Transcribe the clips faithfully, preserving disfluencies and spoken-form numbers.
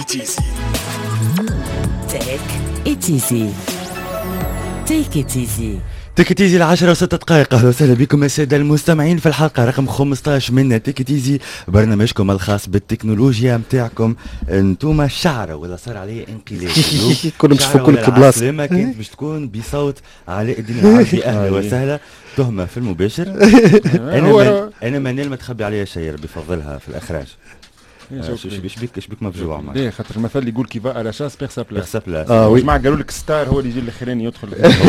it easy. Take it easy. Take it easy. تيكتيزي العشرة وستة دقائق. أهلا وسهلا بكم السادة المستمعين في الحلقة رقم خمسطاش من تيكتيزي، برنامجكم الخاص بالتكنولوجيا متاعكم. انتوما الشعرة ولا صار عليه انقلاب كلهم مش في كل بلاصة، ما كانت باش تكون بصوت علاء الدين العربي. أهلا وسهلا. تهمة في المباشر. أنا من أنا منال ما تخبي عليا شيء بفضلها في الإخراج. ايش بيك ايش بيك مفجوع معك؟ ليه؟ خاطر المثل يقول كي فا على شاس بيغ سا بلاس. بيغ سا بلاس. اه وي. قالوا لك ستار هو اللي يجي الاخراني يدخل.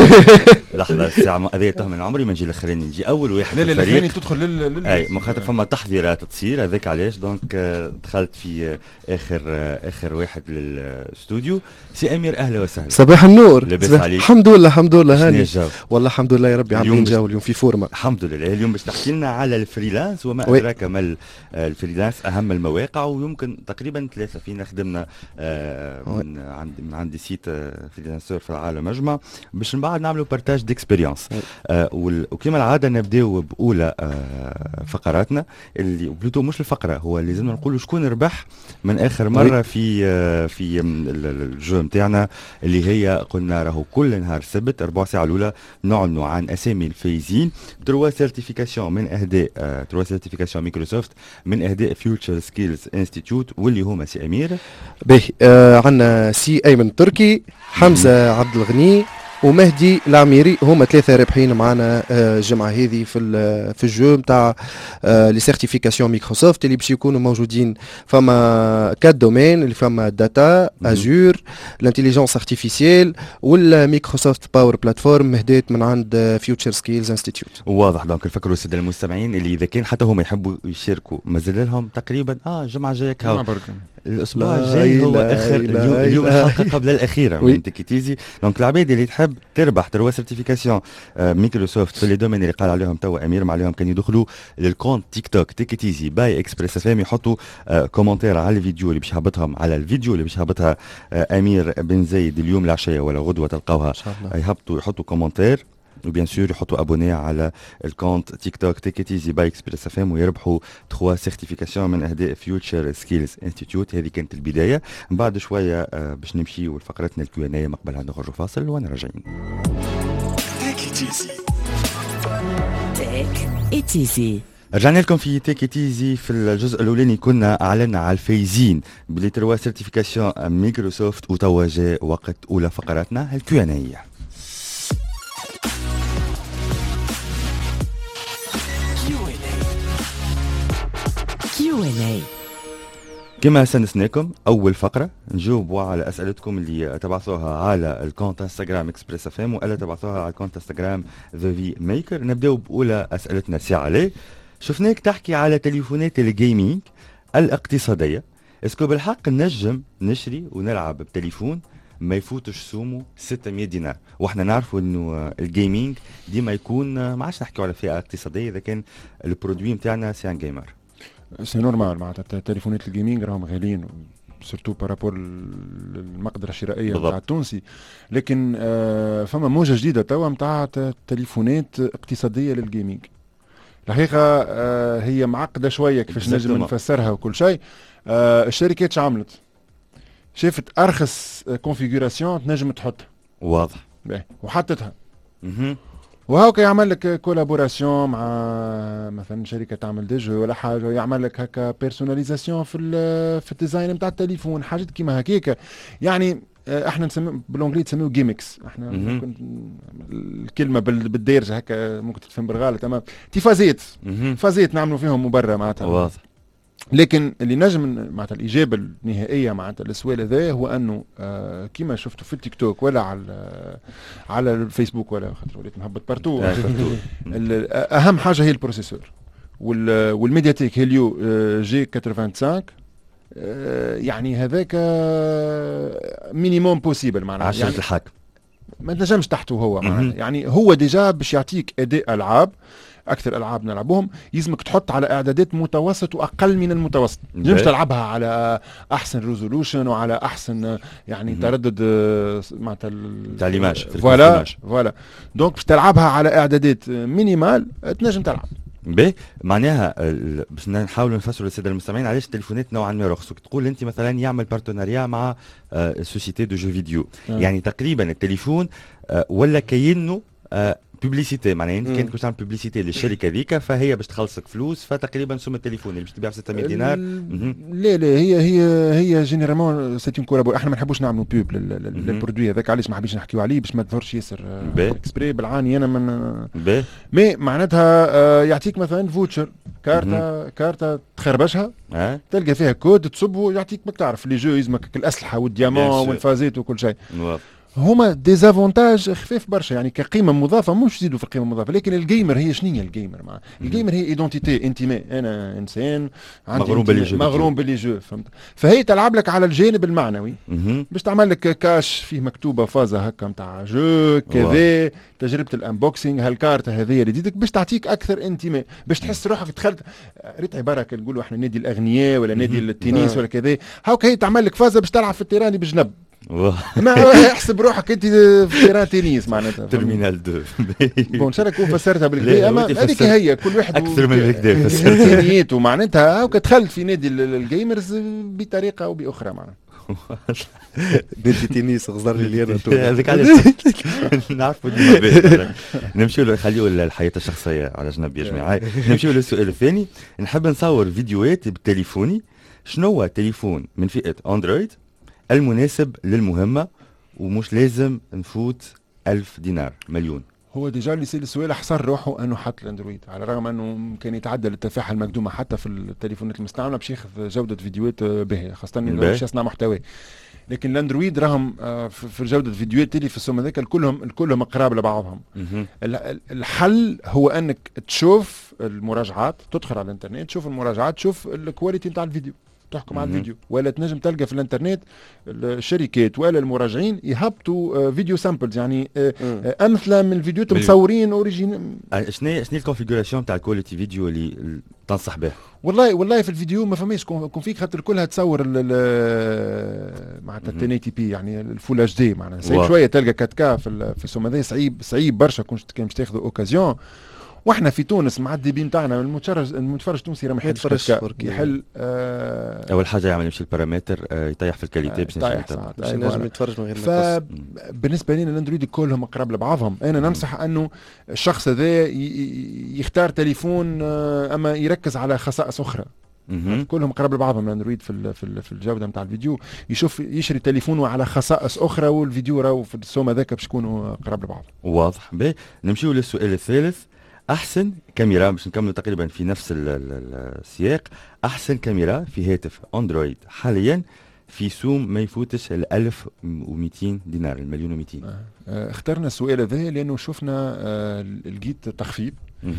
لحظه الساعه هذه تهم من عمري ما نجي الاخراني، نجي اول واحد في الفريق. لا الاخراني تدخل لل اي مو خاطر فما تحضيرات تصير هذاك علاش. دونك دخلت في اخر اخر واحد للاستوديو. سي امير اهلا وسهلا. صباح النور. لاباس عليك؟ الحمد لله الحمد لله. هاني الجو؟ والله الحمد لله يا ربي عاملين جو اليوم في فورمه الحمد لله. اليوم باش تحكي لنا على الفريلانس وما ادراك ما الفريلانس، اهم المواقع، ويمكن تقريبا ثلاثه فينا خدمنا آه من عند من عندي سيت آه فريلانسور في العالم اجمع باش من بعد نعملوا بارتاج ديكسبيريونس. آه وكما العاده نبداو باولى آه فقراتنا اللي بلوتو مش الفقره، هو لازمنا نقولوا شكون ربح من اخر مره في آه في الجو نتاعنا اللي هي قلنا راهو كل نهار سبت ربع ساعه الاولى نعلنوا عن اسامي الفايزين تروا سيرتيفيكاسيون من اهداء آه تروا سيرتيفيكاسيون مايكروسوفت من اهداء فيوتشر سكيلز انستيتيوت، واللي هما سي امير باهي. آه عندنا سي ايمن تركي، حمزه عبد الغني، ومهدي العميري. هما ثلاثه رابحين معنا الجمعه آه هذه في في الجو نتاع آه لي سيرتيفيكاسيون مايكروسوفت اللي باش يكونوا موجودين. فما كات دومين اللي فما داتا ازور، الانتيليجنس ارتيفيسيال، والمايكروسوفت باور بلاتفورم مهدات من عند فيوتشر سكيلز انستيتيوت. واضح. دونك نفكروا الساده المستمعين اللي اذا كان حتى هما يحبوا يشاركوا مازال لهم تقريبا اه الجمعه الجايه الاسبوع الجاي هو اخر اليوم, اليوم الحلقه قبل الاخيره من تيكيتيزي. دونك العباد اللي تحب تربح تروا سيرتيفيكاسيون آه مايكروسوفت في لي دومين اللي قال عليهم توا امير ما عليهم، كان يدخلوا للكونت تيك توك تيكيتيزي باي اكسبريس اف ام، يحطوا آه كومنتير على الفيديو اللي باش يهبطهم على الفيديو اللي باش يهبطها آه امير بن زايد اليوم العشيه ولا غدوه تلقاوها يهبطوا يحطوا كومنتير، وبيان سور يحطوا ابوني على الكونت تيك توك تيكيتيزي باي اكسبريس اف ام ويربحوا ثلاثة سيرتيفيكاسيون من اهداء فيوتشر سكيلز انستيتيوت. هذه كانت البدايه. من بعد شويه آه باش نمشيو لفقرتنا الكيو ان اي مقبل نخرجوا فاصل وانا راجعين. Take it easy. رجعنا لكم في تيك ات ايزي. في الجزء الاولاني كنا اعلنا على الفايزين بلي تروا سيرتيفيكاسيون مايكروسوفت، وتوا جاء وقت اولى فقراتنا الكيو ان اي. كيو ان اي. كما سنسناكم اول فقره نجاوبوا على اسئلتكم اللي تبعثوها على الكونت انستغرام اكسبريس اف ام والا تبعثوها على الكونت انستغرام ذا في ميكر. نبداو باولى اسئلتنا سي علي. شفناك تحكي على تليفونات الجيمنج الاقتصاديه، اسكو بالحق نجم نشري ونلعب بتليفون ما يفوتش سومو ستمية دينار؟ واحنا نعرفوا انه الجيمنج ديما يكون ما عادش نحكيو على فئه اقتصاديه اذا كان البرودوي نتاعنا سي ان جيمر. سي نورمال معناتها تليفونات الجيمنج راهم غاليين سورتو بارابور المقدره الشرائيه نتاع التونسي، لكن آه فما موجه جديده توا نتاع تليفونات اقتصاديه للجيمنج. الحقيقه آه هي معقده شويه كيفاش نجم نفسرها وكل شيء. آه الشركات عملت شافت ارخص كونفيغوراسيون تنجم تحطها واضح باهي وحطتها. اها وهاكا يعمل لك كولابوراسيون مع مثلا شركه تعمل دي جو ولا حاجه، يعمل لك هكا بيرسوناليزاسيون في في الديزاين نتاع التليفون، حاجات كيما هكاك. يعني احنا نسميه بالانجليزي تسميه جيمكس. احنا ممكن الكلمه بالدارجه هكا ممكن تفهم بالغلط، تمام. تيفازيت فازيت نعملوا فيهم مبرر معناتها واضح. لكن اللي نجم معناتها الاجابه النهائيه معناتها السؤال هذا هو انه آه كيما شفتوا في التيك توك ولا على على الفيسبوك ولا خاطر وليت نهبط بارتو. اهم حاجه هي البروسيسور والميدياتيك هيليو جي خمسة وثمانين. آه يعني هذاك مينيموم بوسيبل معناها عشرة يعني الحاكم ما تنجمش تحته هو معناها. يعني هو ديجا باش يعطيك اداء العاب اكثر العاب نلعبهم يلزمك تحط على اعدادات متوسط واقل من المتوسط. مش تلعبها على احسن ريزولوشن وعلى احسن يعني تردد معناتها تعليمات فوالا فوالا. دونك باش تلعبها على اعدادات مينيمال تنجم تلعب باهي معناها باش نحاولوا نفسروا للساده المستمعين علاش التليفونات نوعا ما رخصوا. تقول انت مثلا يعمل بارتناريا مع سوسيتي دو جو فيديو، يعني تقريبا التليفون ولا كأنه بوبليسيتي، معناها انت كانت باش تعمل بوبليسيتي للشركه ذيك فهي باش تخلصك فلوس، فتقريبا سوم التليفون اللي باش تبيع ب ستمية دينار. لا لا هي هي هي جينيرالمون سيت اون كولابور. احنا ما نحبوش نعملوا بوب للبرودوي هذاك، علاش ما حبيتش نحكيو عليه باش ما تظهرش ياسر اكسبري بالعاني انا من مي معناتها يعطيك مثلا فوتشر كارتا كارتا تخربشها أه؟ تلقى فيها كود تصبه يعطيك ما تعرف لي جو يلزمك الاسلحه والديامون والفازات وكل شيء. هما ديزافونتاج خفيف برشا، يعني كقيمه مضافه مش زيدوا في القيمه المضافه. لكن الجيمر هي شنو هي الجيمر؟ مع الجيمر هي ايدونتيتي انتيمي، انا انسان عندي مغروم باللي جو مغروم باللي جو فهمت. فهي تلعب لك على الجانب المعنوي باش تعمل لك كاش فيه مكتوبه فازه هكا نتاع جو كذا، تجربه الانبوكسينغ هالكارته هذه اللي جديدك باش تعطيك اكثر انتيمي، باش تحس روحك دخلت. ريت عباره نقولوا احنا نادي الاغنياء ولا نادي التنس ولا كذا، هاوك هي تعمل لك فازه باش تلعب في التيران بجنب. ما احسب روحك انت في تيران تنس معناتها ترمينال دو. بون ان شاء الله نكون فسرتها بالكدا، اما هذيك هي كل واحد اكثر من هكذا امكانياته معناتها. هاكا دخلت في نادي الجيمرز بطريقه او باخرى معناتها. نادي تنس غزر لي انا هذاك علاش نعرفوا ديما. نمشيو نخليو الحياه الشخصيه على جنب يا جماعه. نمشيو للسؤال الثاني. نحب نصور فيديوهات بتليفوني، شنو هو تليفون من فئه اندرويد المناسب للمهمة ومش لازم نفوت ألف دينار مليون؟ هو ديجا اللي يسأل السؤال حصر روحه انه حط الاندرويد، على الرغم انه كان يتعدى التفاحه المقدومه حتى في التليفونات المستعمله باش ياخذ جوده فيديوهات باهيه، خاصه انه باش يصنع محتوى. لكن الاندرويد راهم في جوده فيديوهات اللي في السوم هذاك كلهم كلهم قراب لبعضهم. الحل هو انك تشوف المراجعات، تدخل على الانترنت تشوف المراجعات، تشوف الكواليتي نتاع الفيديو، تحكم على الفيديو. ولا تنجم تلقى في الانترنت الشركات ولا المراجعين يهبطوا فيديو سامبلز، يعني امثله من الفيديوهات مصورين اوريجين. شنو شنو الكونفيغوراسيون تاع الكواليتي فيديو اللي تنصح به؟ والله والله في الفيديو ما فماش كونفيك، خاطر كلها تصور معناتها تن اي بي، يعني الفول اتش دي معناتها صعيب شويه تلقى كات كا في في السوم هذا، صعيب صعيب برشا كان باش تاخذوا اوكازيون. واحنا في تونس مع الدي بي نتاعنا المتفرج المتفرج التونسي راه ما يحلش يحل. آه اول حاجه يعمل يمشي البارامتر آه يطيح في الكاليتي باش ينجم يتفرج من غير نقص. فبالنسبه لنا الاندرويد كلهم اقرب لبعضهم. انا ننصح انه الشخص هذا يختار تليفون آه اما يركز على خصائص اخرى. كلهم قرب لبعضهم الاندرويد في في في الجوده نتاع الفيديو، يشوف يشري تليفونه على خصائص اخرى، والفيديو راهو في السوم هذاك باش يكونوا قرب لبعض. واضح. باهي نمشيو للسؤال الثالث. احسن كاميرا، باش نكملوا تقريبا في نفس السياق، احسن كاميرا في هاتف اندرويد حاليا في سوم ما يفوتش ال ألف ومئتين دينار، المليون ومئتين. آه اخترنا السؤال هذا لانه شفنا آه لقيت تخفيض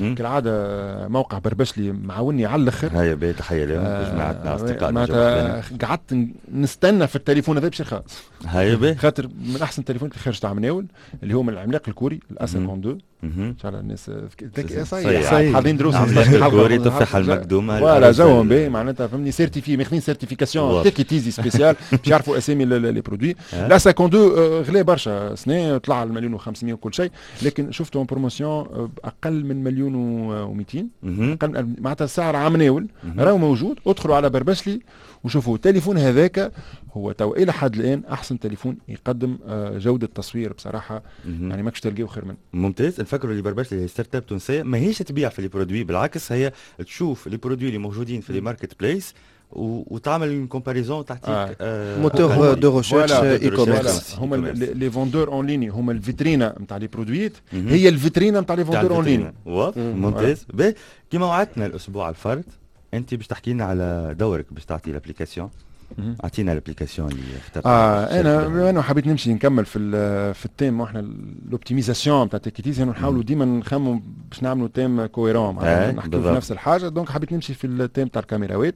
كالعاده. موقع بربشلي معاوني على الاخر. هيا باهي تحيه لهم جماعتنا اصدقائنا. قعدت نستنى في التليفون هذا باش يخلص. هيا باهي خاطر من احسن التليفونات اللي خرجت مناول اللي هو من العملاق الكوري الاس اثنين ان شاء الله الناس صحيح حاضرين دروس الكوري تفاح المقدومه ولا جوهم باهي معناتها فهمني سيرتيفي ماخذين سيرتيفيكاسيون تيكي تيزي سبيسيال باش يعرفوا اسامي لي برودوي. الاس اثنين غلي برشا سنه طلع المليون وخمسمية وكل شيء، لكن شفته بروموسيون اقل من مليون ومئتين، معناتها السعر عامناول راهو موجود. ادخلوا على بربشلي وشوفوا التليفون هذاك هو تو الى حد الان احسن تليفون يقدم جوده تصوير بصراحه، يعني ماكش تلقاو خير منه. ممتاز. نفكروا اللي بربشلي هي ستارت اب تونسيه ماهيش تبيع في لي برودوي، بالعكس هي تشوف لي برودوي اللي موجودين في لي ماركت بليس وتعمل كومباريزون تعطيك آه. آه موتور دو ريشيرش اي كوميرس. هما لي فوندور اون ليني، هما الفيترينا نتاع لي برودويت، هي الفيترينا نتاع لي فوندور اون ليني. ممتاز. باهي كيما وعدتنا الاسبوع الفرد، انت باش تحكي لنا على دورك باش تعطي لابليكاسيون. اعطينا الابليكاسيون اللي اخترتها. اه انا انا حبيت نمشي نكمل في في التيم، واحنا الاوبتيميزاسيون تاع تيكيتيزي نحاولوا ديما نخمموا باش نعملوا تيم كويرون، آه نحكيو في نفس الحاجه. دونك حبيت نمشي في التيم تاع الكاميراوات.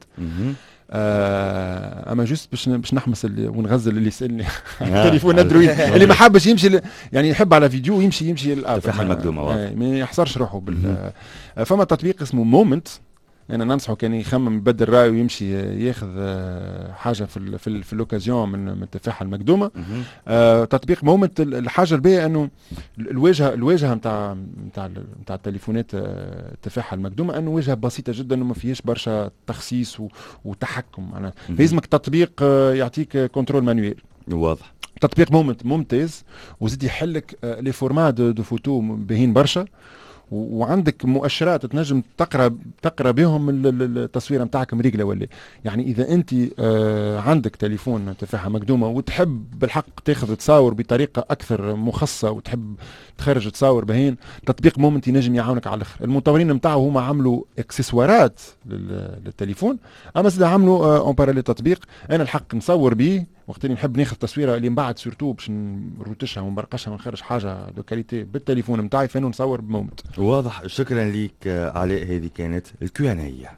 آه اما جوست باش باش نحمس ونغزل اللي يسالني تليفون اندرويد اللي ما حابش يمشي يعني يحب على فيديو يمشي يمشي الاب تفاحه المقدومه ما يحصرش روحه بال فما تطبيق اسمه مومنت انا ننصحه كان يخمم يبدل رايه ويمشي ياخذ حاجه في ال في, ال في الاوكازيون من من التفاحه المقدومه. آه تطبيق مومنت. الحاجه الباهيه انه الواجهه الواجهه نتاع نتاع نتاع التليفونات التفاحه المقدومه انه واجهه بسيطه جدا وما فيهاش برشا تخصيص وتحكم. معناها لازمك تطبيق يعطيك كنترول مانويل واضح. تطبيق مومنت ممتاز وزيد يحلك لي فورما دو, دو فوتو باهين برشا وعندك مؤشرات تنجم تقرا تقرا بهم التصويره نتاعك مريقله ولا. يعني اذا انت آه عندك تليفون تفاحه مقدومه وتحب بالحق تاخذ تصاور بطريقه اكثر مخصصه وتحب تخرج تصاور بهين، تطبيق مومنت ينجم يعاونك على الاخر. المطورين نتاعو هما عملوا اكسسوارات للتليفون، اما زاد عملوا اون باراليل تطبيق انا الحق نصور بيه وقت اللي نحب ناخذ تصويره اللي من بعد سورتو باش نروتشها ونبرقشها ونخرج حاجه دو كاليتي بالتليفون نتاعي فين نصور بمومنت. واضح. شكرا ليك علاء. هذه كانت الكيو ان اي.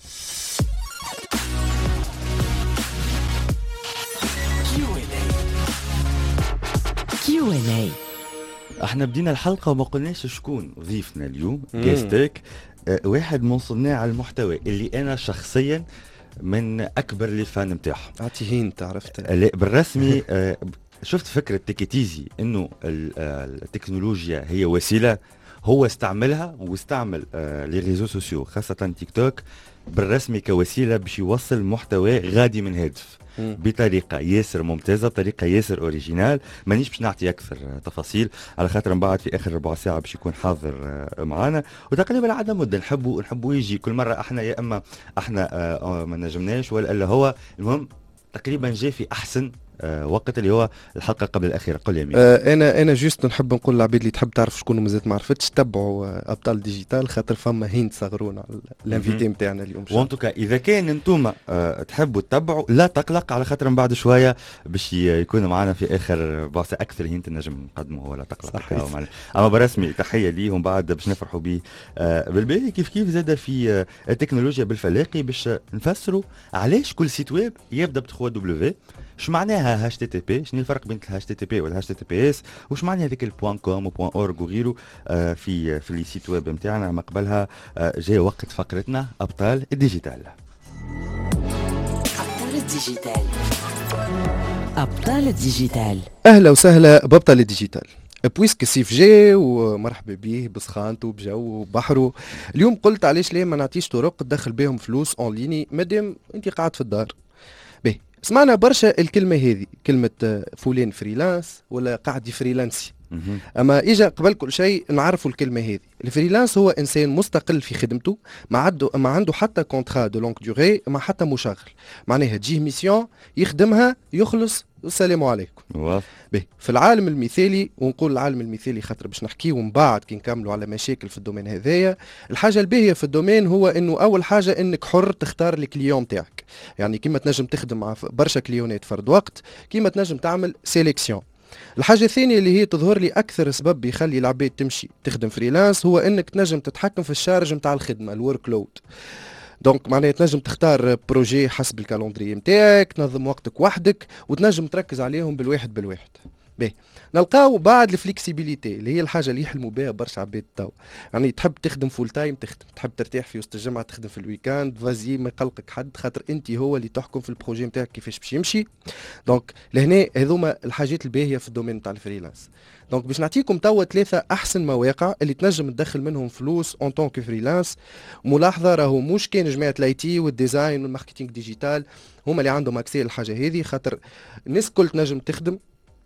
كيو ان اي. احنا بدينا الحلقه وما قلناش شكون ضيفنا اليوم. جاستيك أه واحد من صناع المحتوى اللي انا شخصيا من اكبر لي فان نتاعهم. اعطيه انت عرفت. لا بالرسمي أه شفت فكره تيكيتيزي انه التكنولوجيا هي وسيله، هو استعملها واستعمل أه لي ريزو سوسيو خاصه تيك توك بالرسمي كوسيله باش يوصل محتوى غادي من هدف بطريقه ياسر ممتازه، بطريقه ياسر اوريجينال. مانيش باش نعطي اكثر تفاصيل على خاطر من بعد في اخر ربع ساعه باش يكون حاضر معنا، وتقريبا عندنا مده نحبوا نحبوا يجي كل مره. احنا يا اما احنا ما نجمناش ولا الا هو المهم تقريبا جاي في احسن آه وقت اللي هو الحلقه قبل الاخيره. قل يا مين. آه انا انا جوست نحب نقول للعباد اللي تحب تعرف شكون مازالت ما عرفتش تبعوا آه ابطال ديجيتال خاطر فما هين صغرونا الانفيتي نتاعنا اليوم. وانتوكا اذا كان انتم آه تحبوا تتبعوا لا تقلق على خاطر من بعد شويه باش يكون معنا في اخر بعثه اكثر هين نجم نقدمه ولا تقلق. اما برسمي تحيه ليهم بعد باش نفرحوا به آه بالبالي كيف كيف زاد في آه التكنولوجيا بالفلاقي باش نفسروا علاش كل سيت ويب يبدا ب ثلاثة دبليو. شو معناها هاش تي تي بي؟ شنو الفرق بين الهاش تي تي بي والهاش تي تي بي اس؟ وش معناها هذيك البوان كوم وبوان اورج وغيره آه في في لي سيت ويب نتاعنا. ما قبلها آه جاي وقت فقرتنا ابطال الديجيتال. ابطال الديجيتال. ابطال الديجيتال. اهلا وسهلا بابطال الديجيتال. بويسك الصيف جاي ومرحبا بيه بسخانته بجو وبحره. اليوم قلت علاش ليه ما نعطيش طرق تدخل بهم فلوس اون ليني مادام انت قاعد في الدار. باهي سمعنا برشا الكلمة هذه، كلمة فلان فريلانس ولا قاعد فريلانسي. أما إجا قبل كل شيء نعرفوا الكلمة هذه. الفريلانس هو إنسان مستقل في خدمته، ما عنده ما عنده حتى كونترا دو لونغ ديوغي، ما حتى مشغل. معناها تجيه ميسيون يخدمها يخلص والسلام عليكم. باهي في العالم المثالي، ونقول العالم المثالي خاطر باش نحكيو من بعد كي نكملوا على مشاكل في الدومين هذايا. الحاجه الباهيه في الدومين هو انه اول حاجه انك حر تختار الكليون تاعك، يعني كيما تنجم تخدم مع برشا كليونات فرد وقت، كيما تنجم تعمل سيليكسيون. الحاجة الثانية اللي هي تظهر لي أكثر سبب بيخلي العباد تمشي تخدم فريلانس هو أنك تنجم تتحكم في الشارج متاع الخدمة، الورك لود. دونك معناها تنجم تختار بروجي حسب الكالندري نتاعك، تنظم وقتك وحدك وتنجم تركز عليهم بالواحد بالواحد. باهي نلقاو بعد الفليكسيبيليتي اللي هي الحاجه اللي يحلموا بها برشا عباد تو، يعني تحب تخدم فول تايم تخدم، تحب ترتاح في وسط الجمعه تخدم في الويكاند، فازي ما يقلقك حد خاطر انت هو اللي تحكم في البروجي نتاعك كيفاش باش يمشي. دونك لهنا هذوما الحاجات الباهيه في الدومين نتاع الفريلانس. دونك باش نعطيكم توا ثلاثه احسن مواقع اللي تنجم تدخل منهم فلوس اون طون كو فريلانس. ملاحظه راهو مش كان جماعه الاي تي والديزاين والماركتينغ ديجيتال هما اللي عندهم اكسي الحاجه هذه، خاطر الناس الكل تنجم تخدم.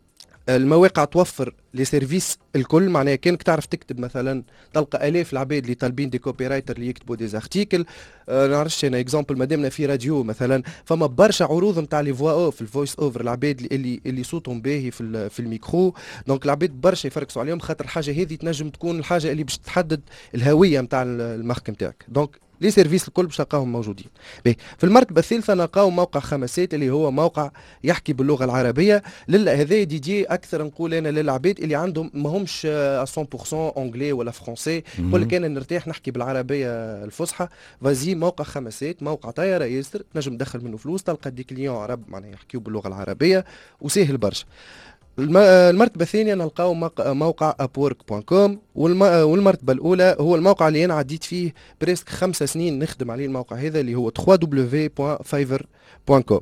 المواقع توفر لي سيرفيس الكل، معناها كانك تعرف تكتب مثلا تلقى الاف العباد اللي طالبين دي كوبي رايتر اللي يكتبوا دي زارتيكل. أه نعرفش انا اكزامبل مادامنا في راديو مثلا فما برشا عروض نتاع لي فوا اوف الفويس اوفر العباد اللي اللي صوتهم باهي في في الميكرو. دونك العباد برشا يفركسوا عليهم خاطر الحاجه هذه تنجم تكون الحاجه اللي باش تحدد الهويه نتاع المارك نتاعك. دونك لي سيرفيس الكل باش تلقاهم موجودين. باهي في المرتبه الثالثه نلقاو موقع خمسات اللي هو موقع يحكي باللغه العربيه. للا هذا ديدي اكثر نقول انا للعباد اللي عندهم ما همش مية بالمية اونجلي ولا فرونسي، يقول لك انا نرتاح نحكي بالعربيه الفصحى. فازي موقع خمسات موقع طايره ياسر تنجم تدخل منه فلوس، تلقى دي كليون عرب معناها يحكيوا باللغه العربيه وسهل برشا. المرتبة الثانية نلقاو موقع أبورك دوت كوم، والمرتبة الأولى هو الموقع اللي أنا عديت فيه بريسك خمسة سنين نخدم عليه الموقع هذا اللي هو دبليو دبليو دبليو دوت فايفر دوت كوم.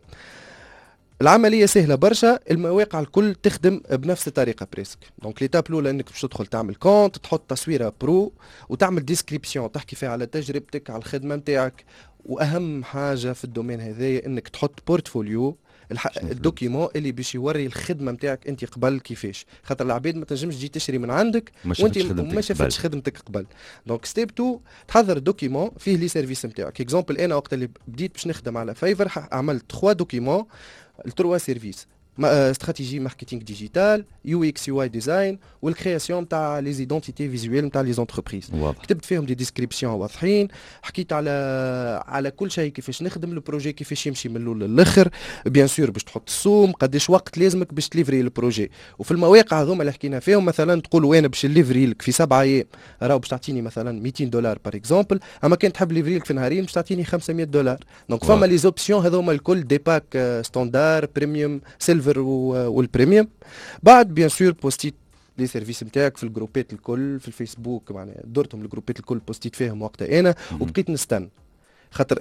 العملية سهلة برشا، المواقع الكل تخدم بنفس الطريقة بريسك. دونك ليتاب الأولى انك باش تدخل تعمل كونت، تحط تصويرة برو وتعمل ديسكريبسيون تحكي فيها على تجربتك على الخدمة نتاعك، واهم حاجة في الدومين هذايا انك تحط بورتفوليو الح... الدوكيمون اللي باش يوري الخدمه نتاعك انت قبل كيفاش، خاطر العباد ما تنجمش تجي تشري من عندك وانت ما شافتش خدمتك قبل. دونك ستيب اثنين تحضر دوكيمون فيه لي سيرفيس نتاعك. اكزامبل انا وقت اللي بديت باش نخدم على فايفر عملت ثلاثة دوكيمون التروا سيرفيس: استراتيجي ماركتينغ ديجيتال، يو اكس يو اي ديزاين، والكرياسيون تاع لي زيدونتيتي فيزويل نتاع لي زونتربريز. كتبت فيهم دي ديسكريبسيون واضحين، حكيت على على كل شيء كيفاش نخدم البروجي كيفاش يمشي من الاول للاخر، بيان سور باش تحط السوم قداش وقت لازمك باش تليفري البروجي. وفي المواقع هذوما اللي حكينا فيهم مثلا تقولوا انا باش نليفري لك في سبعة ايام راهو باش تعطيني مثلا مئتين دولار بار اكزومبل، اما كان تحب ليفري لك في نهارين باش تعطيني خمسمائة دولار. دونك فما لي زوبسيون هذوما الكل دي باك ستاندار بريميوم سيلفر والبريميوم. بعد بيان سور بوستيت لي سيرفيس نتاعك في الجروبات الكل في الفيسبوك، معناها درتهم الجروبات الكل بوستيت فيهم وقتها انا وبقيت نستنى، خاطر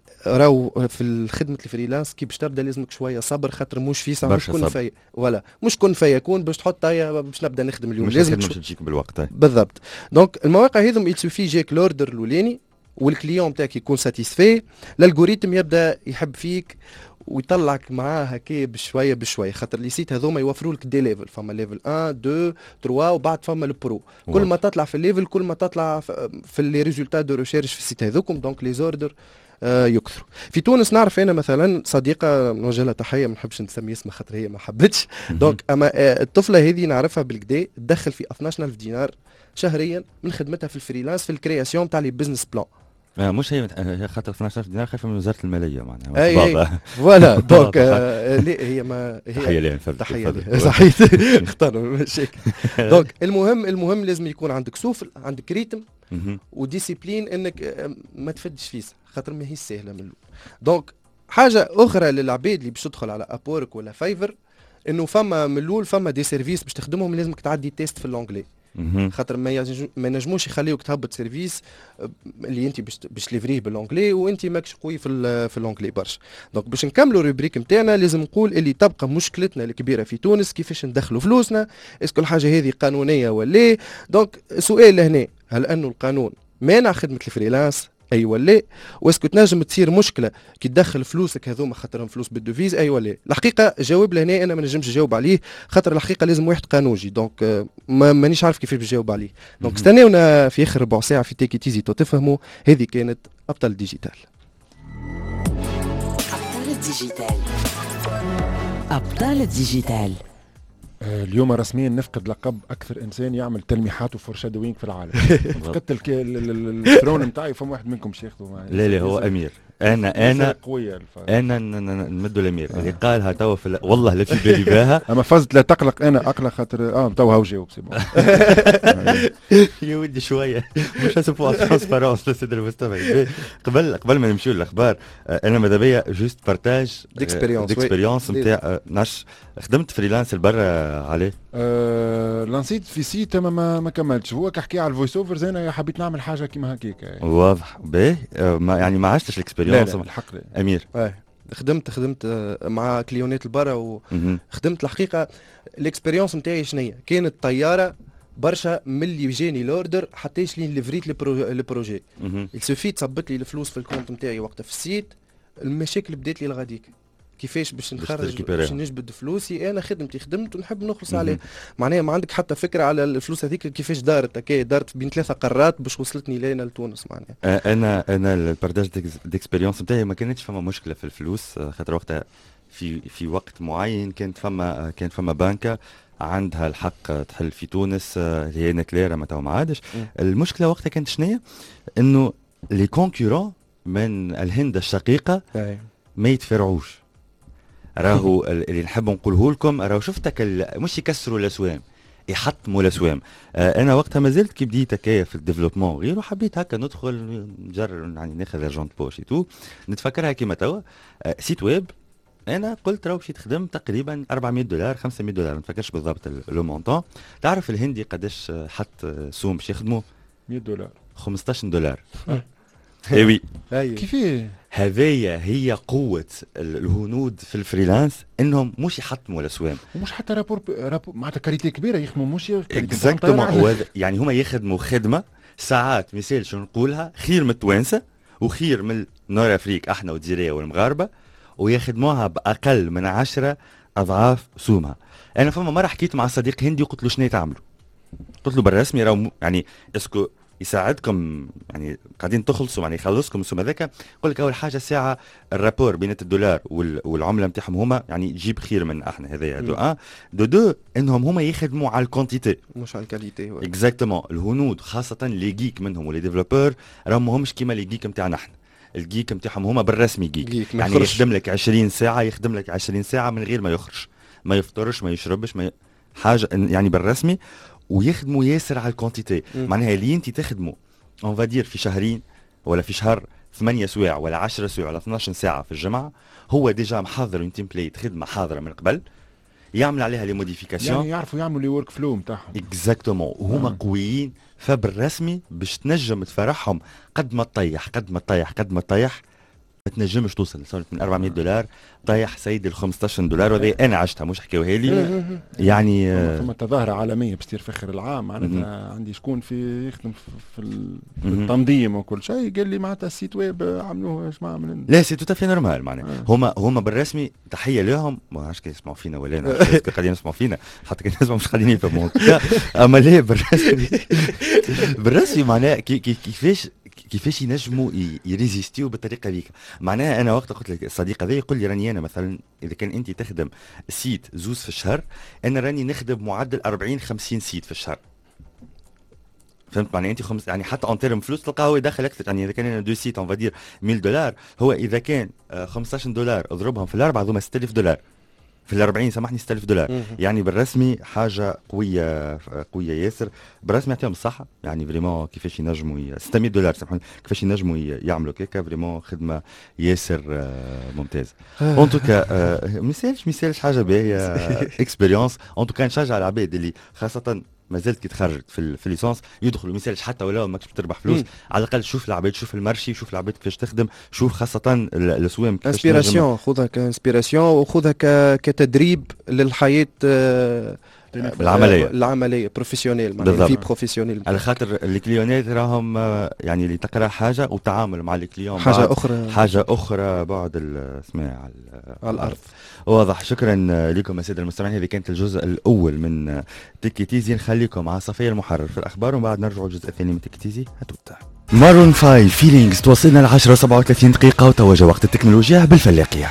راهو في خدمه الفريلانس كي باش تبدا لازمك شويه صبر، خاطر مش في ساعه مش كون في ولا مش كون فيكون باش تحط هيا باش نبدا نخدم اليوم، لازم تجيك بالوقت بالضبط. دونك المواقع هذم يتسوفي جاك لوردر الاولاني والكليون نتاعك يكون ساتيسفي، الالغوريثم يبدا يحب فيك ويطلعك معاه هكا بشويه بشويه، خاطر لي سيت هذوما يوفروا لك دي ليفل، فما ليفل واحد اثنين ثلاثة وبعد فما البرو. كل ما تطلع في الليفل كل ما تطلع في لي ريزولتا دو ريشيرش في السيت هذوكم، دونك لي زوردر آه يكثروا. في تونس نعرف انا مثلا صديقه نوجه لها تحيه، ما نحبش نسمي اسمها خاطر هي ما حبتش، دونك اما آه الطفله هذه نعرفها بالكدا تدخل في اثناش ألف دينار شهريا من خدمتها في الفريلانس في الكرياسيون تاع لي بزنس بلان. آه مش هي هي خاطر اثناش ألف دينار خايفه من وزاره الماليه معناها. اي فوالا دونك آه هي ما هي تحيه لها تحيه لها صحيح اختاروا مشاكل. دونك المهم المهم لازم يكون عندك سوفل، عندك ريتم وديسيبلين، انك ما تفدش فيس خاطر ما هي سهله من الاول. دونك حاجه اخرى للعباد اللي باش تدخل على ابورك ولا فايفر، انه فما من الاول فما دي سيرفيس باش تخدمهم لازمك تعدي تيست في اللونجلي، خاطر ما ما نجموش يخليوك تهبط سيرفيس اللي انت باش باش ليفريه بالانجلي وانت ماكش قوي في في الانجلي برشا. دونك باش نكملوا الروبريك نتاعنا لازم نقول اللي تبقى مشكلتنا الكبيره في تونس كيفاش ندخلوا فلوسنا، اسكو الحاجه هذه قانونيه ولا؟ دونك السؤال لهنا، هل انه القانون مانع خدمه الفريلانس اي ولا؟ واسكو تنجم تصير مشكله كي تدخل فلوسك هذوما خاطرهم فلوس بالدوفيز اي ولا؟ الحقيقه جاوب لهنا انا ما نجمش نجاوب عليه، خاطر الحقيقه لازم واحد قانونجي، دونك ما مانيش عارف كيفاش باش نجاوب عليه. دونك استناونا في اخر ربع ساعه في تيكي تيزي تو تفهموا. هذه كانت ابطال الديجيتال. ابطال الديجيتال ابطال الديجيتال. اليوم رسميا نفقد لقب اكثر انسان يعمل تلميحات وفورشادوينج في العالم. فقدت الثرون نتاعي، فما واحد منكم باش ياخذوا معايا. لا لا هو امير. انا انا قويه انا نمدوا الامير اللي قالها توا في والله لا في بالي بها. اما فزت لا تقلق، انا اقلق خاطر اه توا هاو جاوب سي بون. يا ودي شويه مش هسبوا ترانسبارونس للسيد المستمعين. قبل قبل ما نمشيو للاخبار، انا ماذا بيا جوست بارتاج ديكسبيريونس ديكسبيريونس نتاع ناش خدمت فريلانس البرا عليه. أه لانسيت في سيت ما ما, ما كملتش، هو كحكي على الفويس اوفرز انا حبيت نعمل حاجه كيما هكيك. واضح باهي، ما يعني ما عشتش الاكسبيريونس الحق. امير اه خدمت خدمت مع كليونات البرا وخدمت الحقيقه الاكسبيريونس نتاعي شنيا كانت طياره برشا من اللي جاني الاوردر حتى لي ليفريت البروجي السوفي تصبت لي الفلوس في الكونت نتاعي وقتها في السيت. المشاكل بدات لي لغاديك كيفاش باش نخرج باش نجبد فلوسي، انا خدمتي خدمت ونحب نخلص عليه، معناها ما عندك حتى فكره على الفلوس هذيك كيفاش دارت هكا، دارت بين ثلاثه قارات باش وصلتني لينا لتونس معناها. انا انا البارداج ديكسبيريونس نتاعي ما كانتش فما مشكله في الفلوس، خاطر وقتها في في وقت معين كانت فما كانت فما بنكه عندها الحق تحل في تونس اللي هي نكليرا ما تو ما عادش. المشكله وقتها كانت شنية؟ انه لي كونكورون من الهند الشقيقه ما يتفرعوش. راهو اللي نحب نقوله لكم، راهو شفتك مش يكسروا الاسوام يحطموا الاسوام. آه انا وقتها ما زلت كي بديت هكايا في الديفلوبمون غير وحبيت هكا ندخل نجر يعني ناخذ ارجون بوش تو نتفكرها كيما توا. آه سيت ويب انا قلت راهو باش تخدم تقريبا أربعمية دولار خمسمية دولار ما نفكرش بالضبط لو مونطون. تعرف الهندي قداش حط سوم باش يخدموا؟ مية دولار خمسطاش دولار. اي وي كيفاه هذايا هي قوة الهنود في الفريلانس انهم مش يحطموا الاسوام ومش حتى رابور رابور معناتها كاليتي كبيرة يخدموا مش اكزاكتومون. يعني هما يخدموا خدمة ساعات مثال شو نقولها خير من التوانسة وخير من نور افريق احنا والجزائر والمغاربة ويخدموها باقل من عشرة اضعاف سومها. انا فما مرة حكيت مع صديق هندي وقلت له شنو تعملوا؟ قلت له بالرسمي راهو يعني اسكو يساعدكم يعني قاعدين تخلصوا يعني يخلصكم السوم هذاك. يقول لك اول حاجه ساعه الرابور بين الدولار والعمله نتاعهم هما يعني تجيب خير من احنا هذايا دو ان دو دو انهم هما يخدموا على الكونتيتي مش على الكاليتي. اكزاكتومون. الهنود خاصه لي جيك منهم ولي ديفلوبور راهم ماهمش كيما لي جيك نتاعنا احنا. الجيك نتاعهم هما بالرسمي جيك, جيك يعني يخرج. يخدم لك عشرين ساعه يخدم لك عشرين ساعه من غير ما يخرج ما يفطرش ما يشربش ما ي... حاجه يعني بالرسمي ويخدموا ياسر على الكونتيتي. معناها اللي انت تخدموا اون فادير في شهرين ولا في شهر ثمانية سواع ولا عشرة سواع ولا اثناش ساعه في الجمعه هو ديجا محضر اون تمبليت خدمه حاضره من قبل يعمل عليها لي موديفيكاسيون يعني يعرفوا يعملوا لي ورك فلو نتاعهم اكزاكتومون. وهما قويين فبالرسمي باش تنجم تفرحهم قد ما تطيح قد ما تطيح قد ما تطيح ما تنجمش توصل من أربعمية دولار طايح سيدي ال خمسطاش دولار. وهذه انا عشتها مش حكاوها لي يعني ثم تظاهره عالميه باش تصير في اخر العام معناتها عندي شكون في يخدم في التنظيم وكل شيء قال لي معناتها السيت ويب عملوه اش ما عملوا لا سي توتا في نورمال معناها هما هما بالرسمي تحيه لهم ما عرفتش كي يسمعوا فينا ولا انا قاعدين يسمعوا فينا حتى كي نسمعوا مش قاعدين يفهموا اما ليه بالرسمي بالرسمي معناها كيفاش كيفاش ينجموا يريزيستيو بالطريقه هذيك. معناها انا وقت قلت لك الصديق هذا يقول لي راني انا مثلا اذا كان انت تخدم سيت زوز في الشهر انا راني نخدم معدل أربعين خمسين سيت في الشهر. فهمت معناها انت خمس يعني حتى اون تيرم فلوس تلقاه هو يدخل اكثر. يعني اذا كان انا دو سيت اون فادير مية دولار هو اذا كان خمسطاش دولار اضربهم في الاربعه هذوما ستة آلاف دولار في الأربعين سامحني ستة آلاف دولار. مم. يعني بالرسمي حاجة قوية قوية ياسر. بالرسمي يعطيهم الصحة يعني فريمون كيفاش ينجموا ستمية دولار سامحني كيفاش ينجموا يعملوا كيكا فريمون خدمة ياسر ممتازة. اون توكا ميسالش ميسالش حاجة باهية اكسبيريونس. اون توكا نشجع العباد اللي خاصة ما زلت كي تخرجت في في الليسانس يدخلوا مثالش حتى ولا ماكش تربح فلوس. مم. على الاقل شوف العباد شوف المارشي شوف العباد كيفاش تخدم شوف خاصه الاسوام كيفاش انسبيراسيون خذها كانسبيراسيون وخذها كتدريب للحياه العمليه العمليه بروفيسيونيل معناها في بروفيسيونيل على خاطر الكليونات راهم يعني اللي تقرا حاجه وتعامل مع الكليون حاجه اخرى حاجه اخرى بعد اسمها على الارض. واضح. شكرا لكم الساده المستمعين. هذه كانت الجزء الاول من تيكيتيزي. نخليكم مع صفيه المحرر في الاخبار ومن بعد نرجعوا الجزء الثاني من تيكيتيزي. هتوتا مارون فايف فيلينغز توصلنا ل عشرة وسبعة وثلاثين دقيقه وتوجه وقت التكنولوجيا بالفلاقيه.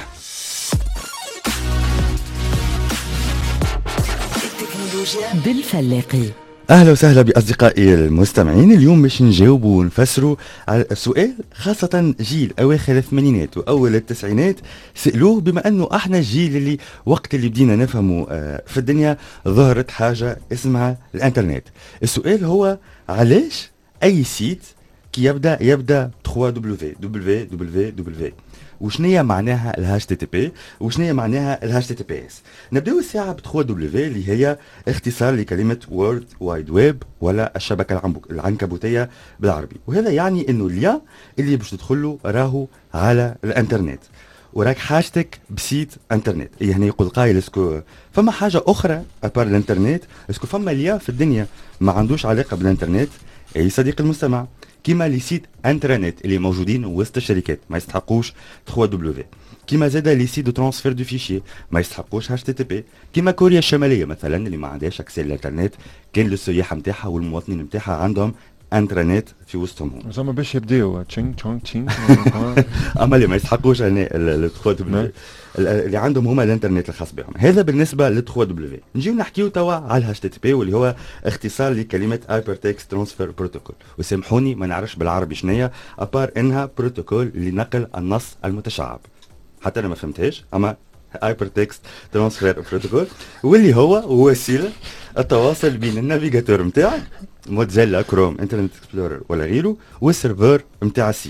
بالفلاقي. اهلا وسهلا باصدقائي المستمعين. اليوم باش نجاوبوا ونفسروا على السؤال خاصه جيل اواخر الثمانينات واول التسعينات سالوه بما انه احنا الجيل اللي وقت اللي بدينا نفهموا في الدنيا ظهرت حاجه اسمها الانترنت. السؤال هو علاش اي سيت كي يبدا يبدا دبليو دبليو دبليو دبليو وشنية معناها الهاش تي تي بي وشنية معناها الهاش تي تي بي اس. نبداو الساعة ب دبليو دبليو اللي هي اختصار لكلمة وورد وايد ويب ولا الشبكة العنكبوتية بالعربي. وهذا يعني انه اليا اللي باش تدخله راهو على الانترنت وراك حاجتك بسيت انترنت. اي هنا يقول قايل اسكو فما حاجة اخرى ابار الانترنت؟ اسكو فما ليا في الدنيا ما عندوش علاقة بالانترنت؟ اي صديق المستمع كيما لي سيت انترنت اللي موجودين وسط الشركات ما يستحقوش دبليو دبليو كيما زاد لي سيت دو ترانسفير دو فيشي ما يستحقوش اتش تي تي بي كيما كوريا الشماليه مثلا اللي ما عندهاش اكسي للانترنت كان للسياحه نتاعها والمواطنين نتاعها عندهم انترنت في وسطهم هم زعما باش يبداو تشينغ تشونغ تشينغ اما اللي ما يستحقوش يعني دبليو دبليو اللي عندهم هما الانترنت الخاص بهم. هذا بالنسبه ل دبليو دبليو. نجيو نحكيو توا على الاتش تي تي بي واللي هو اختصار لكلمه هايبر تكست ترانسفير بروتوكول. وسامحوني ما نعرفش بالعربي شنية ابار انها بروتوكول لنقل النص المتشعب حتى انا ما فهمتهاش اما هايبر تكست ترانسفير بروتوكول واللي هو وسيله التواصل بين النافيجاتور نتاعك موتزيلا كروم انترنت اكسبلورر ولا غيره والسيرفر نتاع السيت.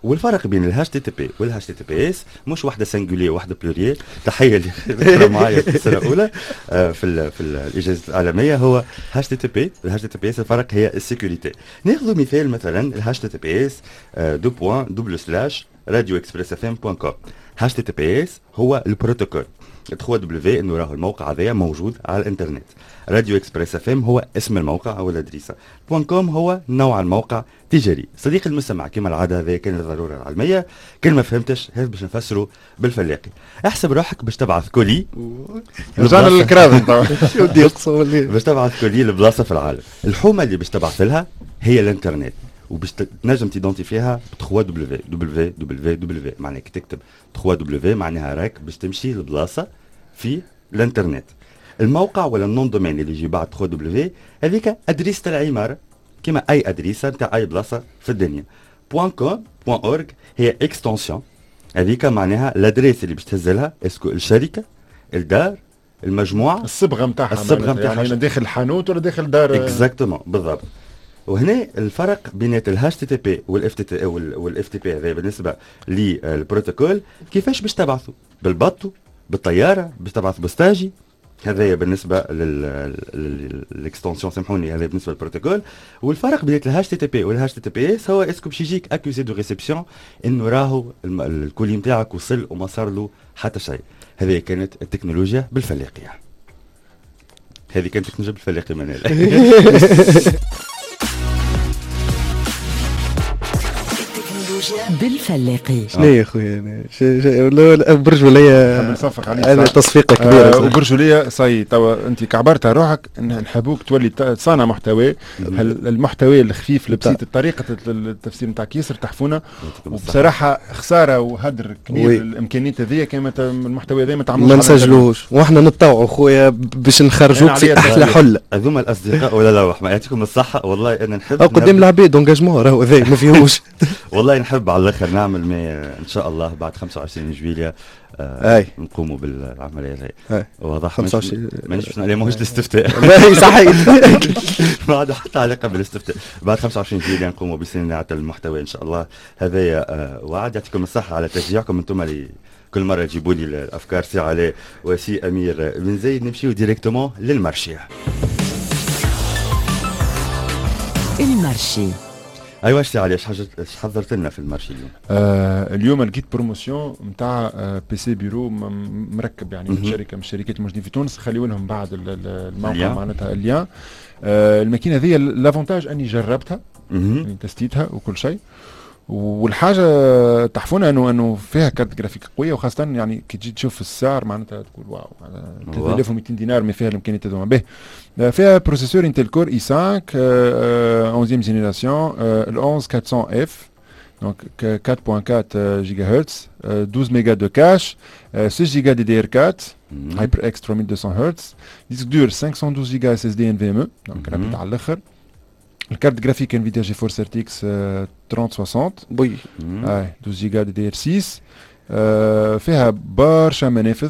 والفرق بين الهاش تي تي بي والهاش تي تي بي اس مش واحده سنجوليه وواحده بلوريال. تحيه اللي ذكروا معايا في السنه الاولى في ال في الاجازه العالميه. هو هاش تي تي بي الهاش تي تي بي اس الفرق هي السيكوريتي. ناخذ مثال مثلا الهاش تي تي بي اس دو بوان دبل سلاش راديو اكسبريس اف ام بوان كوم. هاش تي تي بي اس هو البروتوكول تخوى دبليو انه راه الموقع هذايا موجود على الانترنت. راديو اكسبريس اف ام هو اسم الموقع او الادريسه. بوان كوم هو نوع الموقع تجاري. صديقي المستمع كما العاده هذه كانت ضروره العلميه. كلمه فهمتش هذا باش نفسره بالفلاقي. احسب روحك باش تبعث كولي رجعنا للكراف شو بدي يقصوا باش تبعث كولي لبلاصه في العالم. الحومه اللي باش تبعث لها هي الانترنت وباش تنجم تيدونتيفيها بتخوا دبليو دبليو دبليو دبليو معناها كي تكتب تخوا دبليو معناها راك باش تمشي لبلاصه في الانترنت. الموقع ولا النون دومين اللي يجي بعد تخوا دبليو هذيك ادريسه العماره كما اي ادريسه نتاع اي بلاصه في الدنيا. بوان كوم بوان اورج هي اكستنسيون هذيك معناها الادريس اللي باش تهزلها اسكو الشركه الدار المجموعه الصبغه نتاعها الصبغه نتاعها يعني داخل الحانوت ولا داخل دار اكزاكتومون بالضبط. وهنا الفرق بين الهاش تي تي بي والاف تي تي والاف تي بي هذا بالنسبه للبروتوكول كيفاش باش تبعثوا بالبطو بالطياره باش تبعث بوستاجي. هذا بالنسبه للاكستنسيون سامحوني هذا بالنسبه للبروتوكول. والفرق بين الهاش تي تي بي والهاش تي تي بي اس هو اسكو باش يجيك اكوزي دو ريسبسيون انه راهو الكولي نتاعك وصل وما صار له حتى شيء. هذه كانت التكنولوجيا بالفلاقيه. هذه كانت التكنولوجيا بالفلاقيه منال. بالفلاقي. شنو يا خويا انا برجوليه نصفق عليك هذا تصفيقه كبيره. آه وبرجوليه صاي توا انت كعبرتها روحك نحبوك تولي تصانع محتوى. المحتوى الخفيف البسيط طريقه التفسير نتاعك ياسر تحفونه. وبصراحه خساره وهدر كبير الامكانيات هذيا كما المحتوى هذا ما تعملوش ما نسجلوش واحنا نطوعوا خويا باش نخرجوك في احلى حله. هذوما الاصدقاء ولا لا رحمه يعطيكم الصحه. والله انا نحب او قدام العباد انجاجمون راهو هذا ما فيهوش. والله نحب على الاخر نعمل مي ان شاء الله بعد خمسة وعشرين جويلية آه اي نقوموا بالعمليه هذه. واضح خمسة وعشرين مانيش باش نعلم ماهوش الاستفتاء. لا صحيح ما عاد حتى علاقه بالاستفتاء. بعد خمسة وعشرين جويلية نقوموا بصناعه المحتوى ان شاء الله. هذا آه وعد. يعطيكم الصحه على تشجيعكم انتم اللي كل مره تجيبوا لي الافكار سي علي وسي امير بن زايد. نمشيو ديريكتومون للمارشي. المارشي. ايوا اش علي اش حضرت لنا في المارشي اليوم؟ آه اليوم لقيت بروموسيون نتاع آه بي سي بيرو مركب يعني من شركه من الشركات الموجودين في تونس. خليوا لهم بعد الموقع معناتها الليان. آه الماكينه هذه لافونتاج اني جربتها يعني تستيتها وكل شيء. والحاجه تحفونه انه انه فيها كارت جرافيك قويه وخاصه يعني كي تجي تشوف السعر معناتها تقول واو ثلاثة آلاف ومئتين دينار ما فيها الامكانيات هذوما به. فيها بروسيسور انتل كور اي خمسة onzième جينيراسيون ال onze quatre cents F donc quatre virgule quatre جيجا douze mégas de cache, six gigas دي دي ار أربعة HyperX trois mille deux cents Hz, disque dur cinq cent douze gigas اس اس دي NVMe donc رابط على الاخر. الكارت جرافيك انفيديا جي فورس ار تي اكس ثلاثين ستين بوي اي اثنا عشر جيجا دي دي ار ستة. آه فيها برشا منافذ.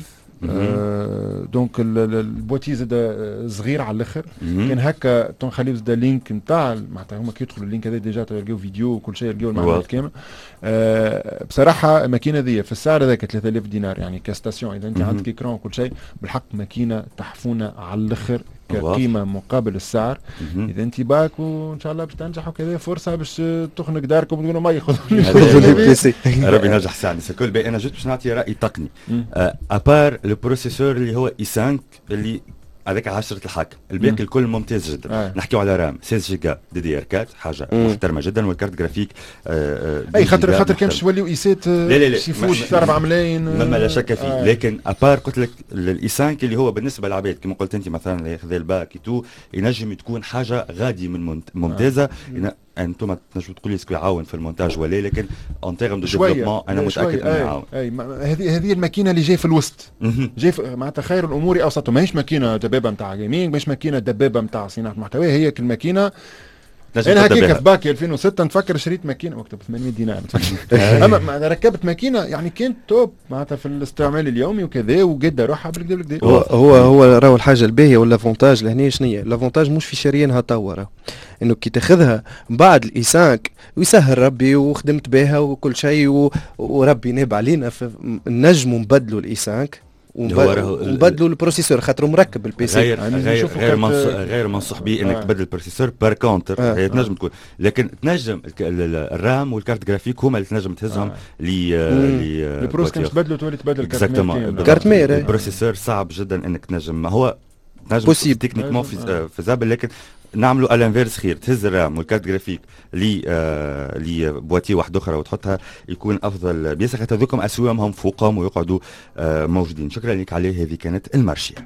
آه دونك البوتي زاد صغير على الاخر. كان هكا تنخليو زاد لينك نتاع معناتها هما كي يدخلوا اللينك هذا ديجا يلقاو فيديو وكل شيء يلقاو المعلومات كامل. آه بصراحه الماكينه ذي في السعر هذاك ثلاثة آلاف دينار يعني كاستاسيون اذا انت عندك اكران وكل شيء بالحق ماكينه تحفونه على الاخر كقيمه مقابل السعر. اذا انت باك وان شاء الله باش تنجح وكذا فرصه باش تخنق داركم وتقولوا ما ياخذوا ربي ينجح ساعدني الكل. انا جيت باش نعطي راي تقني ابار البروسيسور اللي هو اي خمسة اللي هذاك عشرة الحاكم. الباقي الكل ممتاز جدا. آه. نحكيو على رام ستة جيجا دي دي ار أربعة حاجه مم. محترمه جدا. والكارت جرافيك آه آه اي خاطر خاطر كان باش توليو ايسات يفوت أربعة ملايين مما لا شك فيه. آه. لكن ابار قلت لك الاي خمسة اللي هو بالنسبه للعباد كما قلت انت مثلا ياخذ الباك تو ينجم تكون حاجه غادي من ممتازه. آه. انتم تنجموا تقولوا اسكو يعاون في المونتاج ولا لكن اون تيرم دو ديفلوبمون انا متاكد انه يعاون. اي هذه هذه الماكينه اللي جايه في الوسط جاي معناتها خير الامور اوسط. ماهيش ماكينه دبابه نتاع جيمنج ماهيش ماكينه دبابه نتاع صناعه محتوى. هي الماكينه انا هكيك في باكي ألفين وستة نفكر شريت ماكينه وقتها ب ثمانمية دينار اما انا ركبت ماكينه يعني كانت توب معناتها في الاستعمال اليومي وكذا وقد روحها بالكدا بالكدا. هو هو هو راهو الحاجه الباهيه ولا فونتاج لهنا شنو هي؟ لافونتاج مش في شاريينها توا، انه كي تاخذها بعد الاي خمسة ويسهل ربي وخدمت بها وكل شيء و... وربي ناب علينا نجموا نبدلوا الاي خمسة ونبدلوا البروسيسور خاطر مركب البي سي. غير يعني غير غير منصح غير منصح به انك آه. تبدل البروسيسور بار كونتر آه. هي تنجم تكون، لكن تنجم الرام والكارت جرافيك هما اللي تنجم تهزهم ل ل البروس كان تبدلوا تولي تبدل كارت مير. البروسيسور صعب جدا انك تنجم، هو تنجم تكنيكمون فيزابل، لكن نعملوا الانفيرس خير، تهز الرام والكارت جرافيك لي آه لي بواتي واحده اخرى وتحطها يكون افضل بياسر، خاطر ذوكم اسوامهم فوقهم ويقعدوا آه موجودين. شكرا لك عليه. هذه كانت المارشي.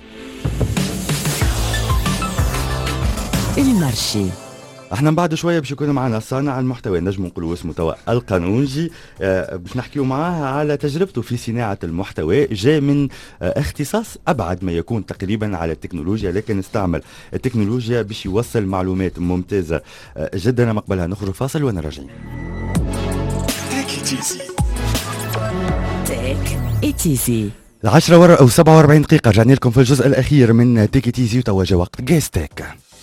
المارشي احنا بعد شويه باش يكون معنا صانع المحتوى نجم نقولوا اسمه توا القانونجي، آه باش نحكيو معاه على تجربته في صناعه المحتوى. جاء من آه اختصاص ابعد ما يكون تقريبا على التكنولوجيا، لكن استعمل التكنولوجيا باش يوصل معلومات ممتازه آه جدا. مقبلها نخرج فاصل وانا راجعين. تك ايتيزي العشرة ورا او سبعة وأربعين دقيقه، رجعنا لكم في الجزء الاخير من تيك ايتيزي وتوا وقت جيستيك.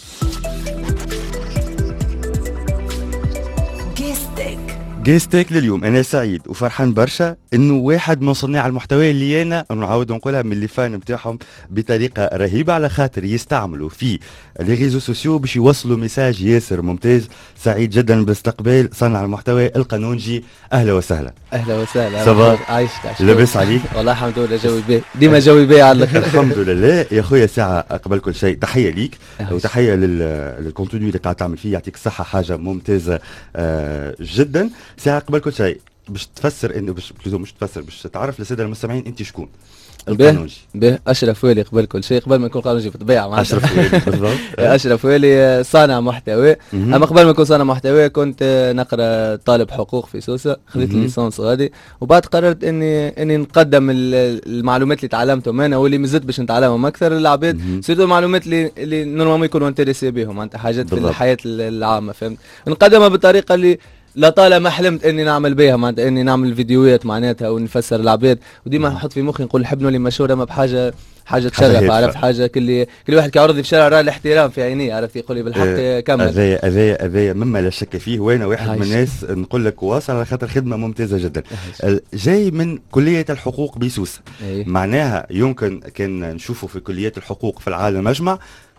جيستيك لليوم انا سعيد وفرحان برشا انه واحد من صناع المحتوى اللي انا نعاود نقولها من اللي فان نتاعهم بطريقه رهيبه، على خاطر يستعملوا في لي ريزو سوسيو باش يوصلوا ميساج ياسر ممتاز. سعيد جدا باستقبال صانع المحتوى القانونجي. اهلا وسهلا. اهلا وسهلا. صباح عايشك لاباس عليك؟ والله الحمد لله جوي باهي، ديما جوي باهي على الاخر. الحمد لله يا خويا. ساعه قبل كل شيء تحيه ليك وتحيه للكونتوني اللي قاعد تعمل فيه، يعطيك الصحه، حاجه ممتازه آه جدا. ساعه قبل كل شيء باش تفسر انه باش مش تفسر باش تعرف للساده المستمعين انت شكون القانونجي. به اشرف والي قبل كل شيء، قبل ما نكون قانونجي في الطبيعه. اشرف والي بالضبط. اشرف والي صانع محتوى. اما قبل ما نكون صانع محتوى كنت نقرا طالب حقوق في سوسه، خذيت الليسانس غادي، وبعد قررت اني اني نقدم المعلومات اللي تعلمتهم انا واللي مازلت باش نتعلمهم اكثر للعباد، سيرتو المعلومات اللي اللي نورمالمون يكونوا انتريسي بهم، معناتها حاجات في الحياه العامه، فهمت، نقدمها بالطريقه اللي لا طالما حلمت اني نعمل بها، معناتها اني نعمل فيديوهات معناتها ونفسر العباد، وديما نحط في مخي نقول نحب نولي مشهور اما بحاجه حاجه تشرف، عرفت، حاجه كل كل واحد كيعرض في الشارع راه الاحترام في عينيه، عرفت، يقول لي بالحق اه كمل. هذايا هذايا هذايا مما لا شك فيه، وانا واحد من الناس نقول لك واصل على خاطر خدمه ممتازه جدا. جاي من كليه الحقوق بسوسه، معناها يمكن كان نشوفوا في كليات الحقوق في العالم اجمع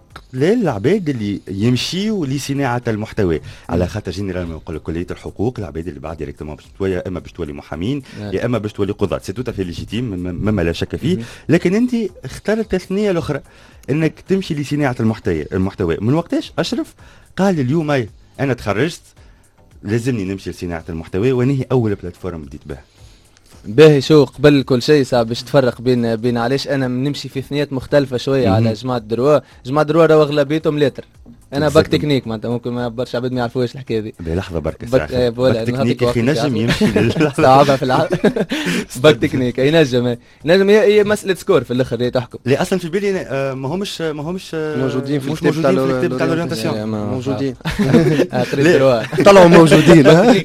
للعباد اللي يمشيوا لصناعه المحتوى، على خاطر جينيرال ما نقول كليه الحقوق العباد اللي بعد ديريكتومون باش تولي اما باش تولي محامين يا اما باش تولي قضاة، سي توتا في ليجيتيم مما لا شك فيه. لكن انت اخترت الثنيه الاخرى انك تمشي لصناعه المحتوى. المحتوى من وقتاش اشرف قال اليوم اي انا تخرجت لازمني نمشي لصناعه المحتوى، ونهي اول بلاتفورم بديت بها؟ باهي شو قبل كل شيء صعب باش تفرق بين بين علاش انا نمشي في ثنيات مختلفه شويه على جماعه دروا. جماعه دروا راهو اغلبيتهم لاتر، انا باك تكنيك معناتها ممكن ما برشا عباد ما يعرفوش الحكايه دي. بلحظه برك باك, باك تكنيك اخي نجم يمشي صعبه في العالم. باك تكنيك ينجم ينجم هي مساله سكور في الاخر هي تحكم. اللي اصلا في بالي ما همش ما همش موجودين في الكتاب تاع الاورينتاسيون، موجودين قريت دروا طلعوا موجودين.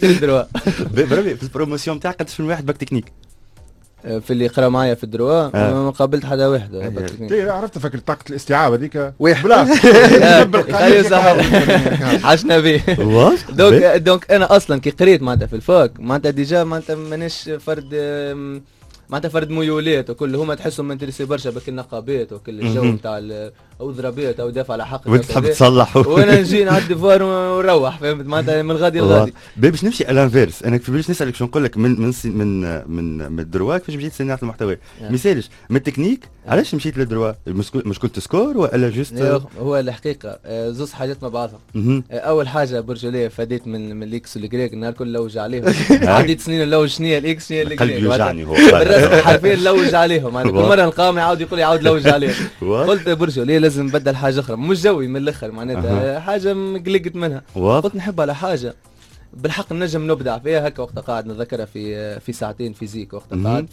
بربي في البروموسيون تاعك قداش من واحد باك تكنيك في اللي قرا معايا في الدروا؟ آه. ما قابلت حدا واحد. ليه عرفت فكر طاقه الاستيعاب هذيك واحد بلاص خليه صح عشنا به. دونك دونك انا اصلا كي قريت معناتها في الفاك معناتها ديجا معناتها مانيش فرد معناتها فرد ميولات وكل هما تحسهم منترسي برشا بك النقابات وكل الجو نتاع او ضربات او دافع على حق وانت تحب تصلح وانا نجي نعدي فار ونروح، فهمت، معناتها من غادي لغادي. باش نمشي الانفيرس، انا في باليش نسالك شو نقول لك من من من من من الدروا كيفاش مشيت لصناعه المحتوى؟ ما يسالش من التكنيك علاش مشيت للدروا؟ مشكلة سكور ولا جوست؟ هو الحقيقه زوز حاجات مع بعضها. اول حاجه برجوليه فديت من من الاكس والجريك، النهار كل لوج عليهم. عديت سنين نلوج شنيا الاكس شنيا الجريك، قلبي يوجعني هو حرفيا نلوج عليهم، يعني كل مره نلقاهم يعاود يقول لي عاود لوج عليهم. قلت برجوليه لازم نبدل حاجه اخرى مش جوي من الاخر، معناتها أه. حاجه مقلقت منها. قلت نحب على حاجه بالحق نجم نبدع فيها هكا. وقت قاعد نذكرها في في ساعتين فيزيك، وقت قاعد في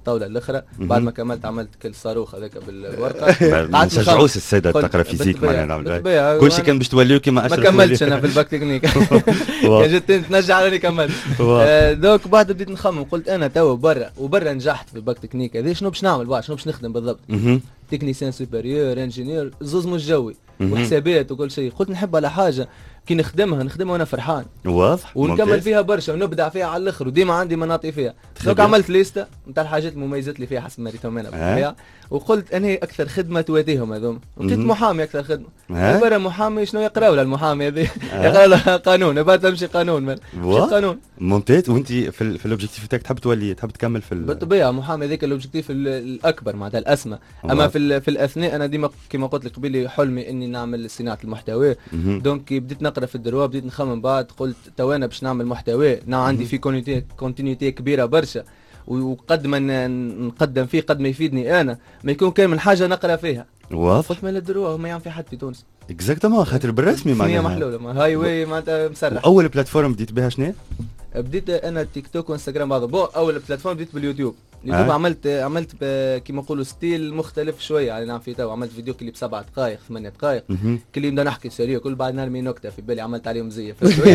الطاوله الاخرى. بعد ما كملت عملت كل صاروخ هذاك بالورقه. ما نشجعوش الساده تقرا فيزيك معنا نعمل كل شيء كان باش توليو كيما اشرف. ما كملتش انا في الباك تكنيك. كان جيت تنجح راني كملت. دوك بعد بديت نخمم قلت انا توا برا وبرا نجحت في الباك تكنيك هذه شنو باش نعمل بقى شنو باش نخدم بالضبط. تكنيسيان سوبريور انجينير زوز مش جوي وحسابات وكل شيء. قلت نحب على حاجه كي نخدمها نخدمها وانا فرحان واضح ونكمل ممتاز. فيها برشا ونبدع فيها على الاخر وديما عندي مناطق فيها. دونك عملت ليسته نتاع الحاجات المميزات اللي فيها حسب ما ريتهم انا بالحياه. وقلت انهي اكثر خدمه تواتيهم هذوم. لقيت محامي اكثر خدمه. برا محامي شنو يقراوا للمحامي هذه يقرا له قانون بعد تمشي قانون مش قانون. ممتاز. وانت في في الاوبجيكتيف تاعك تحب تولي تحب تكمل في بالطبيعه محامي هذاك الاوبجيكتيف الاكبر معناتها الاسمى. اما في في الاثناء انا ديما كما قلت لك قبيلي حلمي اني نعمل صناعه المحتوى. دونك بديت نقرا في الدروا بديت نخمم بعد قلت تو انا باش نعمل محتوى نا عندي في كونتينيتي كونتينيتي كبيره برشا وقد ما نقدم فيه قد ما يفيدني انا ما يكون كان من حاجه نقرا فيها. واضح. قلت ما الدروا ما يعمل في حد في تونس. اكزاكتومون خاطر بالرسمي معناها محلوله هاي واي معناتها مسرح. اول بلاتفورم بديت بها شنو؟ بديت انا تيك توك وانستغرام بعض. بون اول بلاتفورم بديت باليوتيوب. اليوتيوب آه. عملت عملت كيما نقولوا ستيل مختلف شويه يعني نعم في تو عملت فيديو كليب سبع دقائق ثمانية دقائق كل يوم نحكي سريع كل بعد نرمي نكته في بالي عملت عليهم زيه.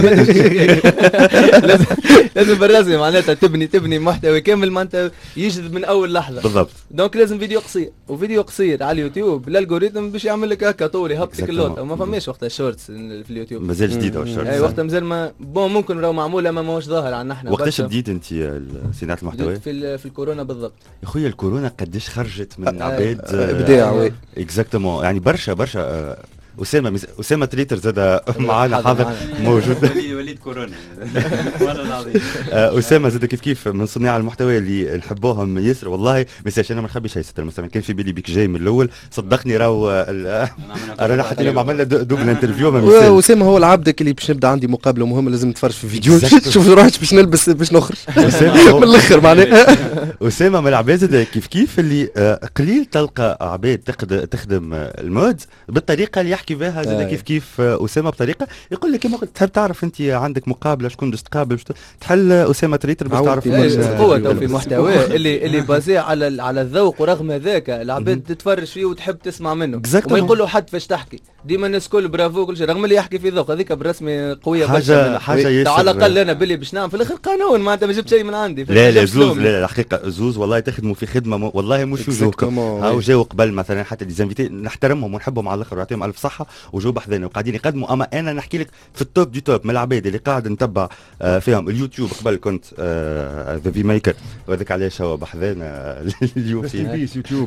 لازم لازم بالرسمي معناتها تبني تبني محتوى كامل معناتها يجذب من اول لحظه بالضبط. دونك لازم فيديو قصير وفيديو قصير على اليوتيوب الالغوريثم باش يعمل لك هكا طول يهبط لك اللوطه وما فماش وقتها شورتس في اليوتيوب مازال جديده الشورتس. اي وقتها مازال ما بون ممكن راهو معمول اما ماهوش ظاهر عندنا احنا. وقتاش بديت انت صناعه المحتوى؟ في في الكورونا بالضبط. يا خويا الكورونا قديش خرجت من عباد ابداع. اكزاكتومون يعني برشا برشا. اسامه مز... اسامه تريتر زاد معانا حاضر موجود. وليد كورونا والله العظيم. اسامه زاد كيف كيف من صناع المحتوى اللي نحبوهم ياسر والله. مساش انا ما نخبيش هاي ستة المستمعين كان في بالي بيك جاي من الاول صدقني راهو رانا حتى اليوم عملنا دوبل انترفيو. اسامه هو العبد اللي باش نبدا عندي مقابله مهمه لازم نتفرج في فيديو شوف روحك باش نلبس باش نخرج من الاخر معناها. اسامه من العباد كيف كيف اللي قليل تلقى عباد تخدم المود بالطريقه اللي يحكي بها زاد كيف كيف اسامه بطريقه يقول لك كيما قلت تحب تعرف انت عندك مقابله شكون باش تقابل تحل اسامه تريتر باش تعرف قوه تو في محتوى اللي اللي بازي على على الذوق ورغم هذاك العباد تتفرج فيه وتحب تسمع منه وما يقولوا حد فاش تحكي ديما الناس كل برافو كل شيء رغم اللي يحكي في ذوق هذيك بالرسمي قويه حاجه حاجه على الاقل انا باللي باش نعمل في الاخر قانون ما انت ما جبت شيء من عندي. لا لا زوز لا الحقيقه زوز والله تخدموا في خدمه والله مش وجوهكم هاو جاوا قبل مثلا حتى ديزانفيتي نحترمهم ونحبهم على الاخر ويعطيهم الف صحه وجو بحذنا وقاعدين يقدموا. اما انا نحكي لك في التوب دي توب من العباد اللي قاعد نتبع آه فيهم اليوتيوب قبل كنت ذا في ميكر وهذاك علاش هو بحذنا اليوم في يوتيوب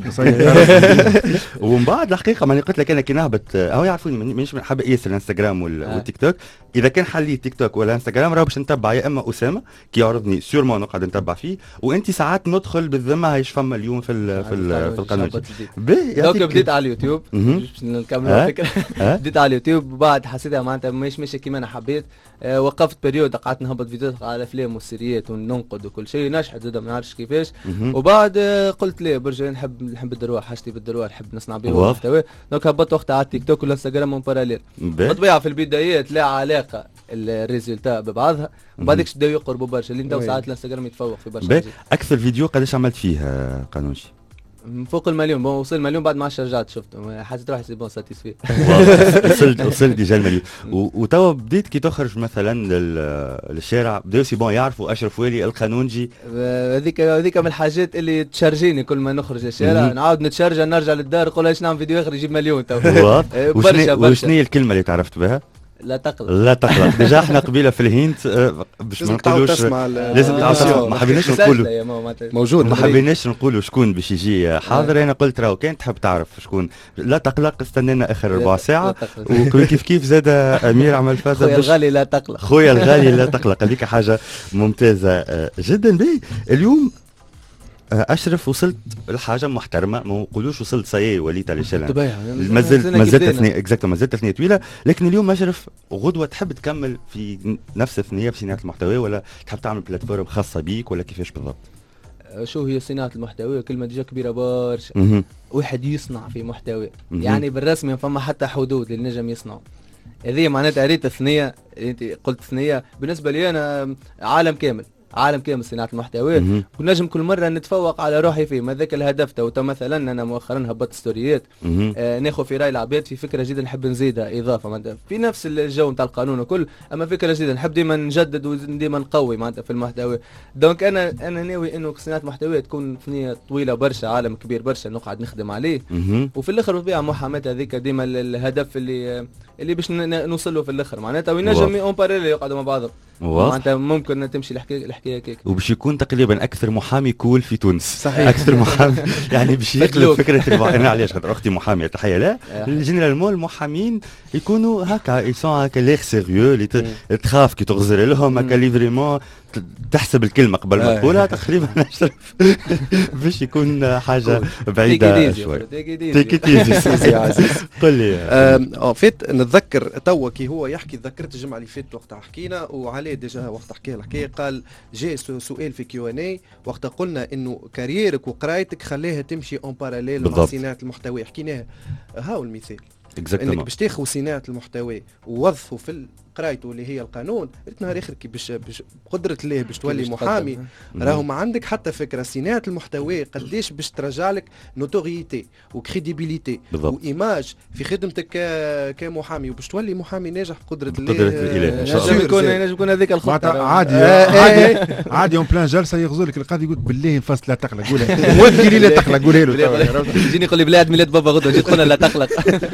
ومن بعد الحقيقه ماني قلت لك انا كي نهبط هو يعرفوني مانيش حاب ياسر الانستغرام والتيك توك. اذا كان حلي تيك توك ولا انستغرام راه باش نتبع يا اما اسامه كي يعرضني سيرمون نقعد نتبع فيه وانت ساعات ندخل بالذمه هايش فما اليوم في ال في ال في القناه. دونك بديت على اليوتيوب باش نكمل الفكره. بديت على اليوتيوب وبعد حسيتها معناتها مش ماشي كيما انا حبيت. أه وقفت بريود قعدت نهبط فيديوهات على الافلام والسيريات وننقد وكل شيء نجحت زاد ما نعرفش كيفاش. وبعد قلت ليه برجع نحب نحب الدروع حاجتي بالدروع نحب نصنع بها محتوى. دونك هبطت وقتها على التيك توك والانستغرام من باراليل. بالطبيعه في البدايات لا علاقه الريزلتا ببعضها وبعدك بداو يقربوا برشا اللي نداو ساعات الانستغرام يتفوق في برشا. اكثر فيديو قداش عملت فيه قانونشي؟ فوق المليون. بون وصل المليون بعد ما عادش رجعت شفته حسيت روحي سي بون ساتيسفي. وصلت وصلت ديجا المليون. وتوا بديت كي تخرج مثلا للشارع بداو سي بون يعرفوا اشرف والي القانونجي. هذيك هذيك من الحاجات اللي تشارجيني كل ما نخرج للشارع نعاود نتشارج نرجع للدار نقول ايش نعمل فيديو اخر يجيب مليون تو. برشا وشنو هي الكلمه اللي تعرفت بها؟ لا تقلق لا تقلق. ديجا احنا قبيله في الهينت باش ما نقولوش لازم تعرف ما حبيناش نقولوا موجود ما حبيناش نقولوا شكون باش يجي حاضر. انا قلت راهو كان تحب تعرف شكون لا تقلق استنينا اخر ربع ساعه وكيف كيف زاد امير عمل فازه خويا الغالي لا تقلق خويا الغالي لا تقلق. هذيك حاجه ممتازه جدا. بي اليوم اشرف وصلت لحاجه محترمه ما نقولوش وصلت ساي وليت على الشارع مازلت مازلت ثنيه اكزاكتو مازلت ثنيه طويله. لكن اليوم اشرف غدوه تحب تكمل في نفس الثنيه في صناعه المحتوى ولا تحب تعمل بلاتفورم خاصه بيك ولا كيفاش بالضبط؟ شو هي صناعه المحتوى كلمه ديجا كبيره برشا. واحد يصنع في محتوى يعني بالرسمي فما حتى حدود اللي نجم يصنعوا. هذه معناتها ريت الثنيه انت قلت ثنيه بالنسبه لي انا عالم كامل عالم كامل صناعه المحتوى، ونجم كل مره نتفوق على روحي فيه. ما ذاك الهدف تو مثلا انا مؤخرا هبطت ستوريات آه ناخذ في راي العباد في فكره جديده نحب نزيدها اضافه معناتها في نفس الجو نتاع القانون وكل، اما فكره جديده نحب ديما نجدد وديما نقوي معناتها في المحتوى. دونك انا انا ناوي انه صناعه محتوى تكون فنيه طويله برشا، عالم كبير برشا نقعد نخدم عليه، وفي الاخر بالطبيعه محاماه هذيك ديما الهدف اللي اللي باش نوصل له في الاخر معناتها، وينجم اون باراليل يقعدوا مع بعضهم معناتها ممكن تمشي الحكايه الحكايه هكاك. وباش يكون تقريبا اكثر محامي كول في تونس. صحيح. اكثر محامي يعني باش يقلب فكره الم... انا علاش خاطر اختي محاميه تحيه لا الجينيرالمون المحامين يكونوا هكا يسون هكا ليغ سيريو اللي تخاف كي تغزر لهم هكا اللي فريمون تحسب الكلمه قبل ما تقولها تقريبا اشرف باش يكون حاجه بعيده شوي. تيكيتيزي سي عزيز قل لي اه فيت نتذكر توا كي هو يحكي تذكرت الجمعه اللي فاتت وقت حكينا وعليه ديجا وقت حكى الحكايه قال جاء سؤال في كيو ان اي وقت قلنا انه كاريرك وقرايتك خليها تمشي اون باراليل مع صناعه المحتوى. حكيناها هاو المثال انك باش تاخذ صناعه المحتوى ووظفوا في قرايته اللي هي القانون نهار اخر كي باش بقدره الله باش تولي محامي راهو ما عندك حتى فكره صناعه المحتوى قداش باش ترجع لك نوتوريتي وكريديبيليتي وايماج في خدمتك كمحامي وباش تولي محامي ناجح بقدره الله. بقدره الاله ان شاء الله. نجم يكون نجم يكون هذيك الخطه عادي عادي عادي اون بلان جلسه يغزو لك القاضي يقول بالله نفصل لا تقلق قولها ودي لي لا تقلق قولها له يجيني يقول لي بلا عيد ميلاد بابا غدوه جيت قلنا لا تقلق.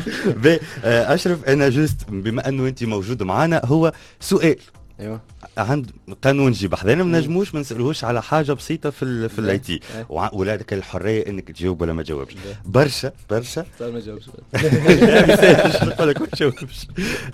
اشرف انا جوست بما انه انت موجود معنا هو سؤال ايوه عند قانون جي بحذانا ما نجموش ما نسالوش على حاجه بسيطه في ال في الاي تي ولادك الحريه انك تجاوب ولا ما تجاوبش برشا برشا ما تجاوبش نقول لك ما تجاوبش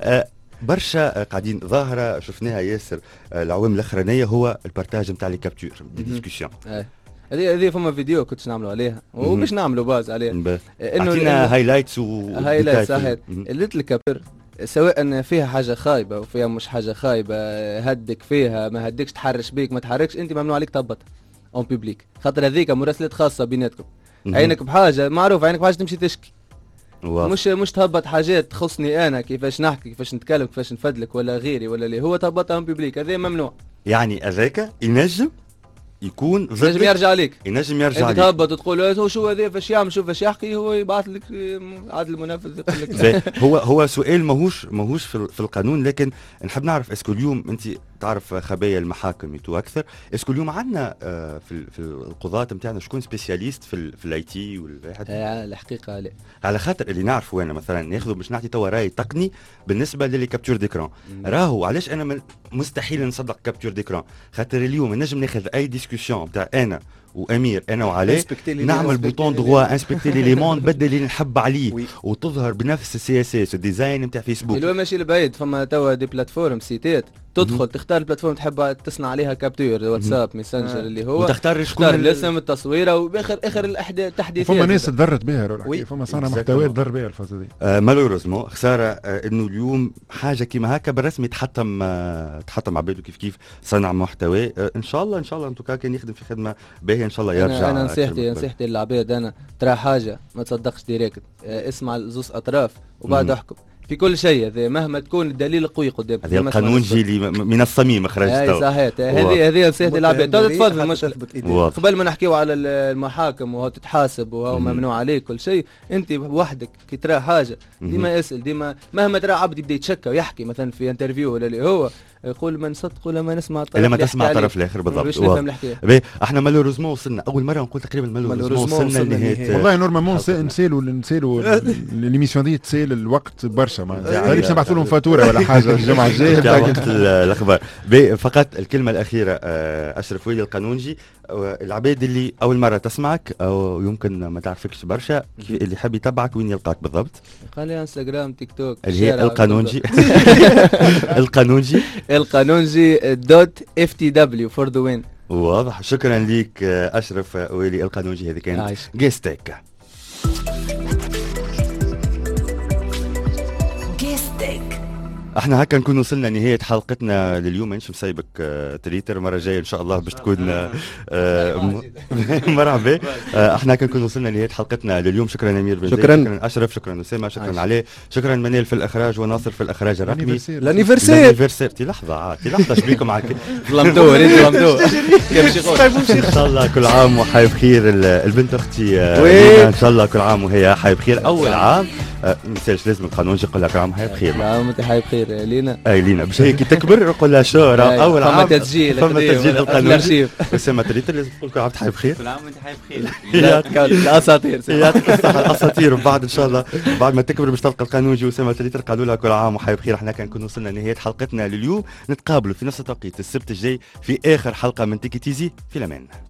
برشا قاعدين ظاهره شفناها ياسر العوام الاخرانيه هو البارتاج نتاع لي كابتور دي ديسكسيون. هذه هذه فما فيديو كنت نعملوا عليها وباش نعملوا باز عليه انه عطينا هايلايتس و هايلايتس صحيح اللي الكابتور سواء فيها حاجه خايبه وفيها مش حاجه خايبه هدك فيها ما هدكش تحرش بيك ما تحركش انت ممنوع عليك تهبط اون بيبليك خاطر هذيك مراسلات خاصه بيناتكم. عينك بحاجه معروف عينك بحاجه تمشي تشكي واضح. مش مش تهبط حاجات تخصني انا كيفاش نحكي كيفاش نتكلم كيفاش نفدلك ولا غيري ولا اللي هو تهبط اون بيبليك هذا ممنوع. يعني هذاك ينجم يكون ينجم يرجع عليك ينجم يرجع عليك تهبط وتقول هو شو هذا فاش يعمل شو فاش يحكي هو يبعث لك عادل المنافذ يقول لك هو هو سؤال ماهوش ماهوش في, في القانون لكن نحب نعرف اسكو اليوم انت تعرف خبايا المحاكم تو اكثر اسكو اليوم عندنا في في القضاة نتاعنا شكون سبيسياليست في في الاي تي والواحد الحقيقه لا على خاطر اللي نعرفه انا مثلا ناخذ باش نعطي توا راي تقني بالنسبه للي كابتور ديكران راهو علاش انا مستحيل نصدق كابتور ديكران خاطر اليوم نجم ناخذ اي ديسكسيون نتاع انا وامير انا وعليه نعمل بوطون دغوا انسبكتي ليليمون نبدل اللي نحب عليه وتظهر بنفس السي اس اس الديزاين نتاع فيسبوك اللي هو ماشي لبعيد. فما توا دي بلاتفورم سيتات تدخل تختار البلاتفورم تحب تصنع عليها كابتور واتساب ميسنجر اللي هو وتختار شكون الاسم التصويره وباخر اخر الاحداث التحديثات. فما ناس تضرت بها فما صانع محتوى تضر بها الفازه دي آه مالوريزمون خساره آه انه اليوم حاجه كيما هكا بالرسمي تحطم آه تحطم عباده كيف كيف صنع محتوى آه ان شاء الله ان شاء الله انتو كان يخدم في خدمه باهيه ان شاء الله يرجع. انا, أنا نصيحتي نصيحتي للعباد انا ترى حاجه ما تصدقش ديريكت آه اسمع زوز اطراف وبعد احكم في كل شيء هذا مهما تكون الدليل قوي قدامك. هذا القانون جيلي من الصميم خرجت اي صحيح هذه هذه نصيحتي للعباد تفضل المشكل قبل ما نحكيو على المحاكم وهو تتحاسب وهو ممنوع عليك كل شيء انت وحدك كي ترى حاجه ديما اسال ديما مهما ترى عبد يبدا يتشكى ويحكي مثلا في انترفيو ولا اللي هو يقول ما نصدق ولا ما نسمع الطرف لما تسمع الطرف الاخر بالضبط باش نفهم الحكايه. احنا مالوريزمون وصلنا اول مره نقول تقريبا مالوريزمون وصلنا لنهايه والله نورمالمون نسالوا نسالوا ليميسيون دي تسال الوقت برشا معناتها باش نبعثوا لهم فاتوره ولا حاجه الجمعه الجايه تاع وقت الاخبار. فقط الكلمه الاخيره اشرف ويلي القانونجي العباد اللي اول مره تسمعك او يمكن ما تعرفكش برشا اللي حاب يتبعك وين يلقاك بالضبط؟ قال لي انستغرام تيك توك اللي هي القانونجي القانونجي القانونجي دوت اف تي دبليو فور ذا وين. واضح. شكرا ليك اشرف ويلي القانونجي. هذه كانت جيستيك. جيستيك احنا هكا نكون وصلنا نهايه حلقتنا لليوم. مانيش مسايبك آه تريتر المره الجايه ان شاء الله باش تكون آه مرحبا. آه احنا هكا نكون وصلنا نهايه حلقتنا لليوم. شكرا امير بن شكرا. شكرا اشرف، شكرا اسامه، شكرا عليه، شكرا منال في الاخراج وناصر في الاخراج الرقمي. لانيفرسير لانيفرسير تي لحظه تي لحظه شبيكم على ظلمتوه ريت ظلمتوه ان شاء الله كل عام وحي بخير. البنت اختي ان شاء الله كل عام وهي حي بخير. اول عام ما نسالش لازم القانون يجي يقول لك عام حي بخير. لا انت حي بخير لينا. اي لينا باش هيك تكبر يقول لها شو راه اول عام فما تسجيل فما تسجيل القانون. الارشيف اسامه تريتر لازم تقول كل عام حي بخير. كل عام وانت حي بخير. الاساطير يعطيك الصحه الاساطير. وبعد ان شاء الله بعد ما تكبر باش تلقى القانون يجي اسامه تريتر قالوا لها كل عام وحي بخير. احنا كنكون وصلنا لنهايه حلقتنا لليوم. نتقابلوا في نفس التوقيت السبت الجاي في اخر حلقه من تيكي تيزي. في الامان.